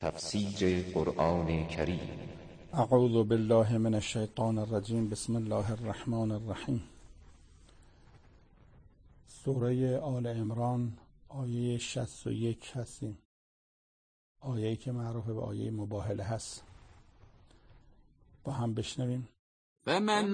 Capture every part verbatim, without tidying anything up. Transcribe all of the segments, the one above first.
تفسیر قرآن کریم. اعوذ بالله من الشیطان الرجیم. بسم الله الرحمن الرحیم. سوره آل عمران آیه شصت و یک هستیم. آیه‌ای که معروف به آیه مباهله هست. با هم بشنویم. فمن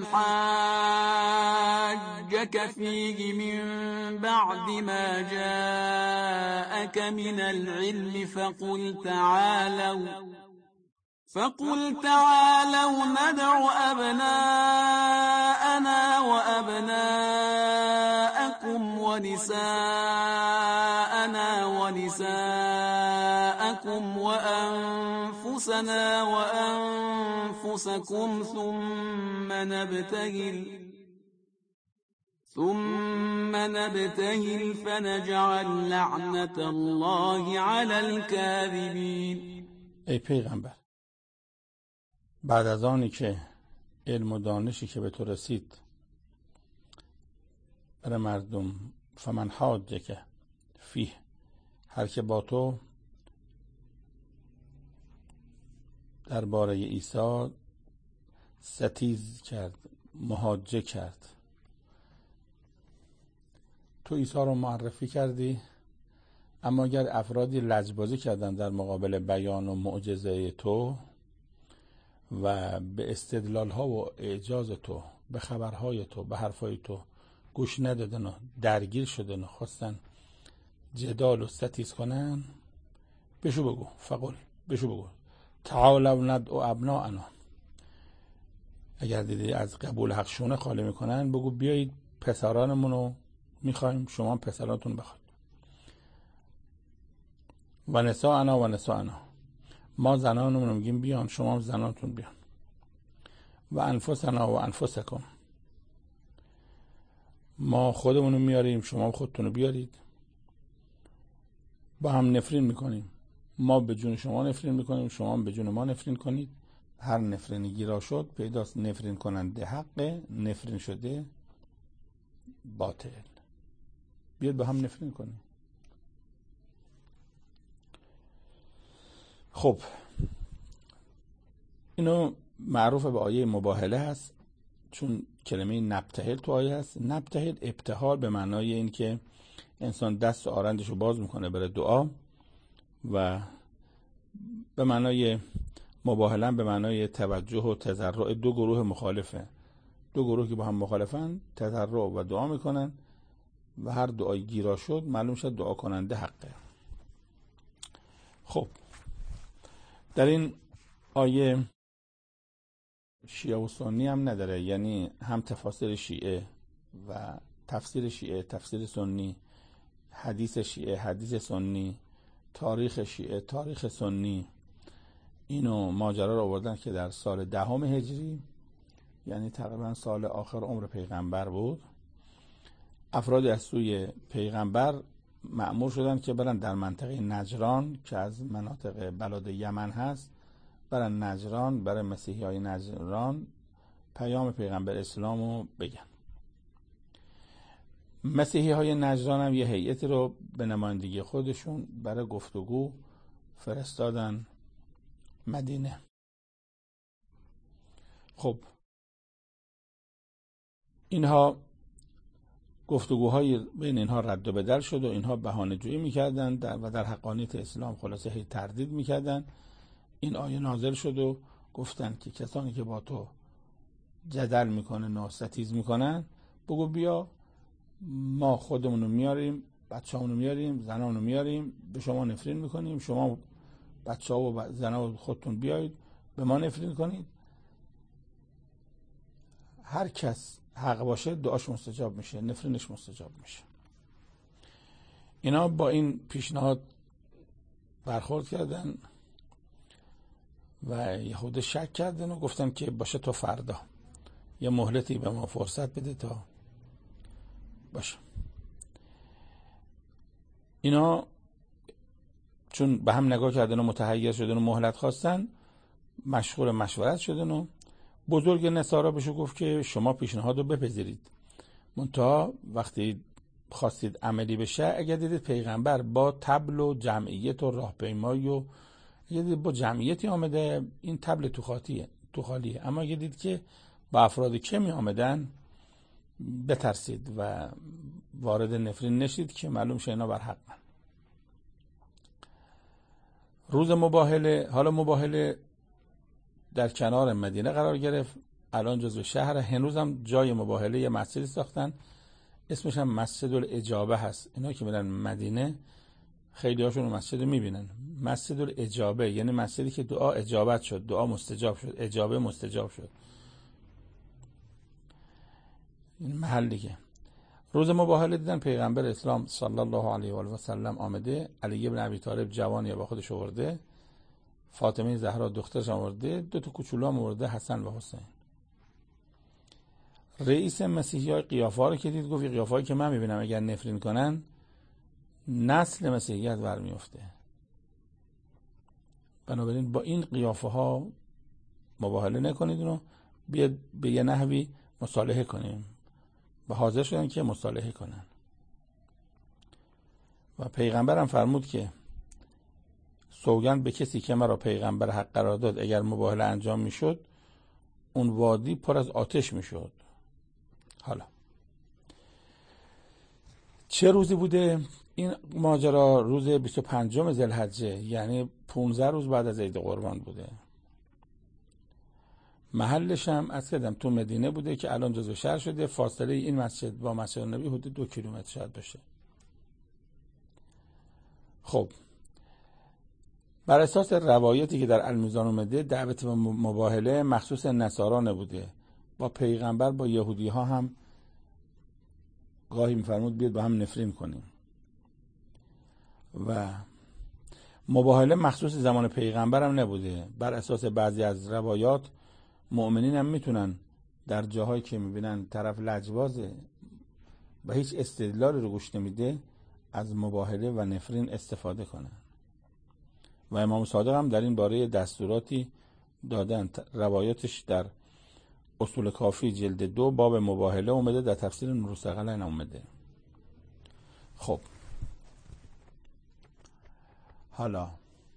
حاجك فيه من بعد ما جاءك من العلم فقل تعالوا فقل تعالوا ندع أبناءنا وأبناءكم ونساءنا ونساءكم وأنفسنا وأنفسكم ثم نبتهل ثم نبتهل فنجعل لعنة الله على الكاذبين. ای پیغمبر، بعد از آنی که علم و دانشی که به تو رسید برای مردم، فمن حاجک فیه، هر که با تو درباره عیسی ستیز کرد، محاجه کرد، تو عیسی رو معرفی کردی، اما اگر افرادی لجبازی کردن در مقابل بیان و معجزه تو و به استدلال ها و اعجاز تو، به خبرهای تو، به حرفای تو گوش ندادن و درگیر شدن و خواستن جدال و ستیز کنن، بشو بگو، فقل بشو بگو تعالوا ندعو ابناءنا. اگر دیدی از قبول حق شونه خالی میکنن، بگو بیایید پسرانمون رو میخوایم، شما پسرانتون بخواید. و نساءنا و نساءنا، ما زنانمون رو میگیم بیان، شما هم زنانتون بیان. و انفسنا و انفسکم، ما خودمون رو میاریم، شما خودتون رو بیارید. با هم نفرین میکنیم، ما به جون شما نفرین میکنیم، شما به جون ما نفرین کنید. هر نفرینی گیرا شد پیداست نفرین کننده حق، نفرین شده باطل. بیاد با هم نفرین کنیم. خب اینو معروف به آیه مباهله هست، چون کلمه نبتهل تو آیه هست. نبتهل ابتهال به معنای این که انسان دست و آرندش رو باز میکنه برای دعا، و به معنای مباهله به معنای توجه و تضرع. دو گروه مخالفه، دو گروه که با هم مخالفن، تضرع و دعا میکنن و هر دعای گیرا شد معلوم شد دعا کننده حقه. خب در این آیه شیعه و سنی هم نداره، یعنی هم تفاسیر شیعه و تفسیر شیعه، تفسیر سنی، حدیث شیعه، حدیث سنی، تاریخ شیعه، تاریخ سنی. اینو ماجرا رو آوردن که در سال دهم هجری، یعنی تقریبا سال آخر عمر پیغمبر بود، افرادی از سوی پیغمبر مأمور شدن که برن در منطقه نجران که از مناطق بلاد یمن هست، برن نجران، برای مسیحی های نجران پیام پیغمبر اسلام رو بگن. مسیحی های نجران هم یه هیئتی رو به نمایندگی خودشون برای گفتگو فرستادن مدینه. خب اینها گفتگوهای بین اینها رد و بدل شد و اینها بهانه جویی میکردن و در حقانیت اسلام خلاصه هی تردید میکردن. این آیه نازل شد و گفتن که کسانی که با تو جدل میکنن و ستیز میکنن، بگو بیا ما خودمون رو میاریم، بچه همون رو میاریم، زنان رو میاریم، به شما نفرین میکنیم، شما بچه ها و زنان رو خودتون بیایید به ما نفرین کنید. هر کس حق باشه دعاش مستجاب میشه، نفرینش مستجاب میشه. اینا با این پیشنهاد برخورد کردن و یهود شک کردن و گفتن که باشه تو فردا یه مهلتی به ما فرصت بده تا باشه. اینا چون به هم نگاه کردن و متحیر شدن و مهلت خواستن، مشغول مشورت شدن و بزرگ نصارا بهشو گفت که شما پیشنهاد رو بپذیرید، منتها وقتی خواستید عملی بشه، اگر دیدید پیغمبر با طبل و جمعیت و راهپیمایی و یه دید با جمعیتی آمده این طبل تو خاطیه تو خالیه، اما یه دید که با افراد کمی آمدن بترسید و وارد نفرین نشید که معلوم شه اینا بر حقن. روز مباهله، حالا مباهله در کنار مدینه قرار گرفت، الان جزو شهر. هنوز هم جای مباهله یه مسجدی ساختن، اسمش هم مسجد الاجابه هست. اینا که میرن مدینه خیلی هاشون مسجد رو میبینن، مسجد الاجابه یعنی مسجدی که دعا اجابت شد، دعا مستجاب شد، اجابه مستجاب شد. این محلی که روز مباهله دیدن پیغمبر اسلام صلی الله علیه و آله و سلم آمده، علی بن ابی طالب جوانی با خودش آورده، فاطمه زهرا دخترش آورده، دو تا کوچولو هم آورده، حسن و حسین. رئیس مسیحیای قیافه رو که دید گفت قیافه‌ای که من میبینم اگر نفرین کنن نسل مسیحیت برمیفته، بنابراین با این قیافه ها مباهله نکنید و بیاد به یه نحوی مصالحه کنیم. و حاضر شدن که مصالحه کنن و پیغمبر هم فرمود که سوگند به کسی که مرا پیغمبر حق قرار داد اگر مباهله انجام میشد اون وادی پر از آتش میشد. حالا چه روزی بوده این ماجرا؟ روز بیست و پنجم ذوالحجه، یعنی پانزده روز بعد از عید قربان بوده. محلش هم از کردم تو مدینه بوده که الان جزو شهر شده. فاصله این مسجد با مسجد نبی حدود دو کیلومتر شاید باشه. خب بر اساس روایتی که در المیزان اومده دعوت به مباهله مخصوص نصارا نبوده، با پیغمبر با یهودی ها هم گاهی میفرمود بیاد با هم نفرین کنیم. و مباهله مخصوص زمان پیغمبر هم نبوده. بر اساس بعضی از روایات مؤمنین هم میتونن در جاهایی که میبینن طرف لجبازه و هیچ استدلالی رو گوش نمیده از مباهله و نفرین استفاده کنن. و امام صادق هم در این باره دستوراتی دادن. روایاتش در اصول کافی جلد دو باب مباهله اومده، در تفسیر نور الثقلین اومده. خب حالا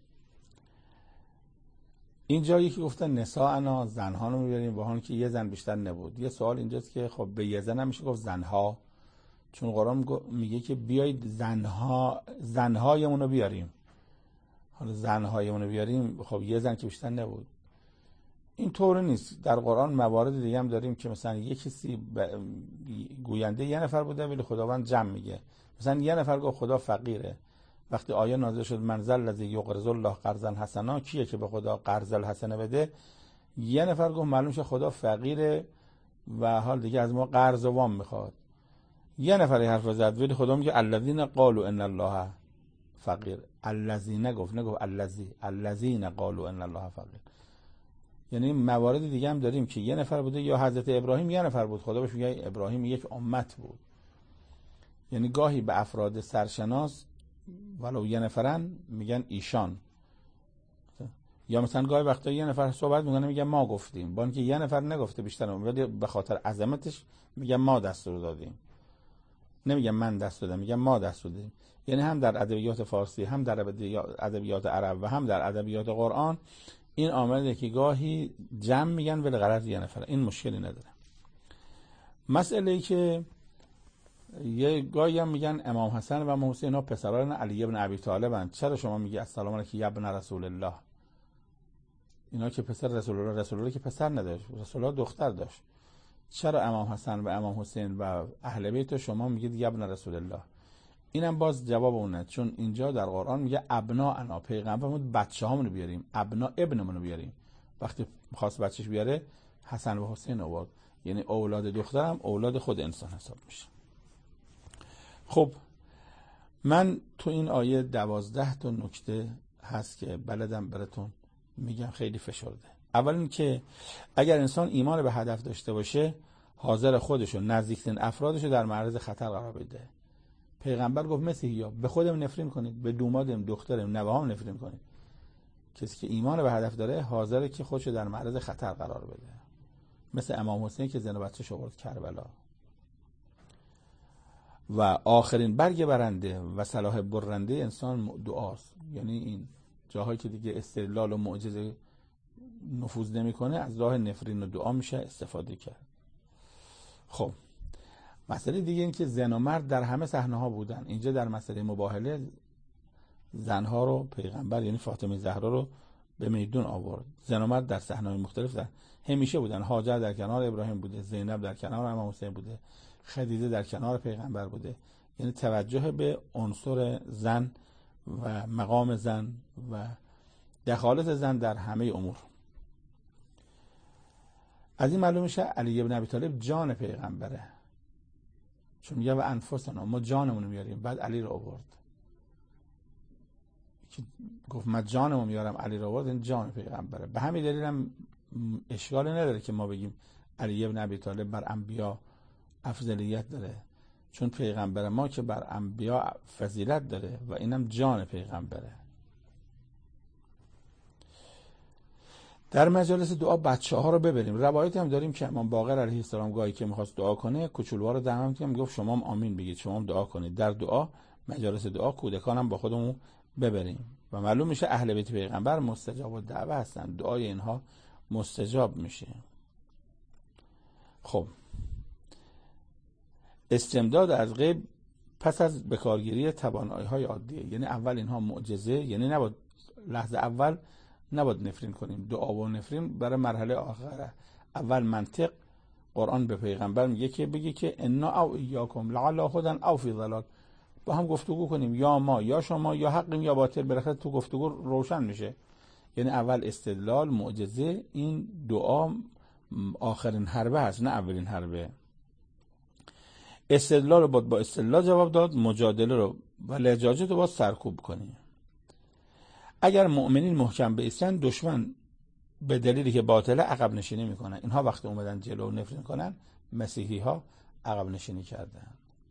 این جایی که گفتن نساءنا، زنها رو میبریم، با هم که یه زن بیشتر نبود. یه سوال اینجاست که خب به یه زن هم میشه گفت زنها، چون قرآن میگه که بیایید زنها زنهایمون رو بیاریم. حالا زنهایمون رو بیاریم، خب یه زن که بیشتر نبود. این طور نیست. در قرآن موارد دیگه هم داریم که مثلا یه کسی ب... گوینده یه نفر بوده ولی خداوند جمع میگه. مثلا یه نفر گفت خدا فقیره، وقتی آیه نازل شد من ذا الذی یقرض الله قرضا حسنا، کیه که به خدا قرض الحسنه بده؟ یه نفر گفت معلوم شه خدا فقیره و حال دیگه از ما قرض و وام میخواد. یه نفر حرف زد ولی خدا میگه الذین قالوا ان الله فقیر. الذین گفت، نگفت الذی، الذین قالوا ان الله فقیر. یعنی موارد دیگه هم داریم که یه نفر بوده، یا حضرت ابراهیم یه نفر بود، خدا بهش میگه ابراهیم یک امت بود. یعنی گاهی به افراد سرشناس ولو یه نفرن میگن ایشان، یا مثلا گاهی وقتا یه نفر صحبت میکنه میگن ما گفتیم، با اینکه یه نفر نگفته بیشتر، ولی به خاطر عظمتش میگن ما دستور دادیم. نمیگن من دستور دادم، میگن ما دستور دادیم. یعنی هم در ادبیات فارسی، هم در ادبیات عرب و هم در ادبیات قرآن این آمده که گاهی جمع میگن ولی غلط یه نفر. این مشکلی نداره. مسئله ای که یه گاهی هم میگن امام حسن و امام حسین ها پسران علی بن ابی طالب هستند. چرا شما میگی السلام علیک یا ابن رسول الله؟ اینا که پسر رسول الله، رسول الله که پسر نداشت، رسول الله دختر داشت. چرا امام حسن و امام حسین و اهل بیت شما میگید یا ابن رسول الله؟ اینم باز جواب اونه، چون اینجا در قرآن میگه ابنا انا، پیغمبر فرمود بچه‌هامونو بیاریم، ابنا ابنمونو بیاریم. وقتی خواست بچه‌ش بیاره حسن و حسین آورد، یعنی اولاد دخترم اولاد خود انسان حساب میشه. خب من تو این آیه دوازده تا نکته هست که بلدم براتون میگم، خیلی فشرده. اول این که اگر انسان ایمان به هدف داشته باشه حاضر خودشو نزدیکترین افرادشو در معرض خطر قرار بده. پیغمبر گفت مسیحیا به خودم نفرین کنید، به دومادم، دخترم، نوهام نفرین کنید. کسی که ایمان به هدف داره حاضره که خودشو در معرض خطر قرار بده، مثل امام حسین که زن و بچه‌ش آورد کربلا. و آخرین برگ برنده و صلاح برنده انسان دعاست. یعنی این جاهایی که دیگه استدلال و معجزه نفوذ نمیکنه از راه نفرین و دعا میشه استفاده کرد. خب مسئله دیگه این که زن و مرد در همه صحنه ها بودن. اینجا در مسئله مباهله زنها رو پیغمبر یعنی فاطمه زهرا رو به میدون آورد. زن و مرد در صحنه‌های مختلف در همیشه بودن. هاجر در کنار ابراهیم بوده، زینب در کنار امام حسین بوده، خدیجه در کنار پیغمبر بوده. یعنی توجه به عنصر زن و مقام زن و دخالت زن در همه امور. از این معلوم میشه علی بن ابی طالب جان پیغمبره، چون میگه و انفسنا، ما جانمون رو میاریم. بعد علی رو آورد که گفت من جانمو میارم، علی رو آورد، این جان پیغمبره. به همین دلیل هم اشکال نداره که ما بگیم علی بن ابی طالب بر انبیا افضلیت داره، چون پیغمبر ما که بر انبیا فضیلت داره و اینم جان پیغمبره. در مجالس دعا بچه ها رو ببریم. روایتی هم داریم که امام باقر علیه السلام گاهی که میخواست دعا کنه کوچولوها رو دعوت کرد، میگفت شما هم آمین بگید، شما هم دعا کنید. در دعا مجالس دعا کودکان هم با خودمون ببریم و معلوم میشه اهل بیت پیغمبر مستجاب الدعوه هستن، دعای اینها مستجاب میشه. خب استمداد از غیب پس از بکارگیری توانایی های عادیه. یعنی اول اینها معجزه، یعنی نباید لحظه اول نباید نفرین کنیم. دعا و نفرین برای مرحله آخره. اول منطق قرآن به پیغمبر میگه که بگی که انا او ایاکم لعل هدی او فی ضلال، با هم گفتگو کنیم، یا ما یا شما یا حقیم یا باطل، بالاخره تو گفتگو روشن میشه. یعنی اول استدلال معجزه، این دعا آخرین حربه هست نه اولین حربه. استدلال رو باید با استدلال جواب داد، مجادله رو و لجاجت رو باید سرکوب کنیم. اگر مؤمنین محکم بایستن دشمن به دلیلی که باطله عقب نشینی میکنن. اینها وقتی اومدن جلو نفرین کنن مسیحی ها عقب نشینی کردن.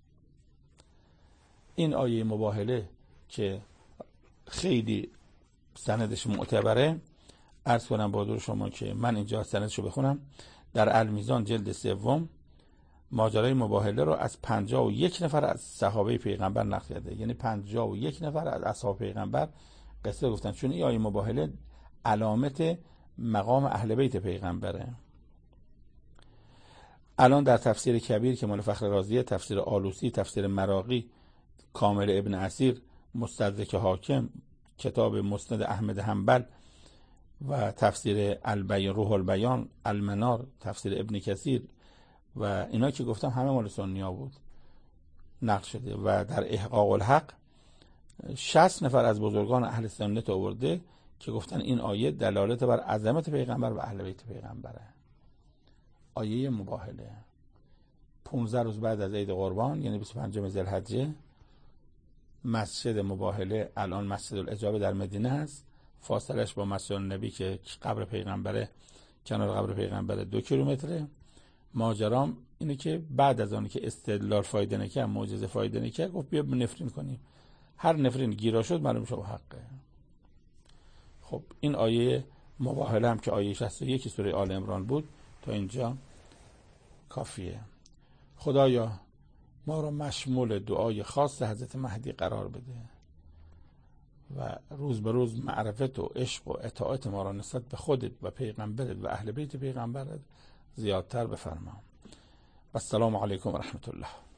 این آیه مباهله که خیلی سندش معتبره، عرض کنم با حضور شما که من اینجا سندشو بخونم. در المیزان جلد سوم ماجرای مباهله رو از پنجاه و یک نفر از صحابه پیغمبر نقل کرده. یعنی پنجاه و یک نفر از اصحاب پیغمبر قصه گفتن، چون این آیه مباهله علامت مقام اهل بیت پیغمبره. الان در تفسیر کبیر که مال فخر رازیه، تفسیر آلوسی، تفسیر مراغی، کامل ابن اسیر، مستدرک حاکم، کتاب مسند احمد حنبل و تفسیر البیان، روح البیان، المنار، تفسیر ابن کثیر و اینا که گفتم همه مال سنیا بود نقل شده. و در احقاق الحق شصت نفر از بزرگان اهل سنت آورده که گفتن این آیه دلالت بر عظمت پیغمبر و اهل بیت پیغمبره. آیه مباهله پانزده روز بعد از عید قربان یعنی بیست و پنجم ذوالحجه، مسجد مباهله الان مسجد الاجابه در مدینه است. فاصلش با مسجد النبی که قبر پیغمبره، کنار قبر پیغمبره، دو کیلومتره. ماجرام اینه که بعد از آنی که استدلال فایده نکرد، معجزه فایده نکرد، گفت بیا نفرین کنیم. هر نفرین گیرا شد معلوم شد حقه. خب این آیه مباهله هم که آیه شصت و یک سوره آل عمران بود تا اینجا کافیه. خدایا ما را مشمول دعای خاص حضرت مهدی قرار بده و روز به روز معرفت و عشق و اطاعت ما را نسبت به خودت و پیغمبرت و اهل بیت پیغمبرت زیادتر بفرما. و السلام علیکم و رحمت الله.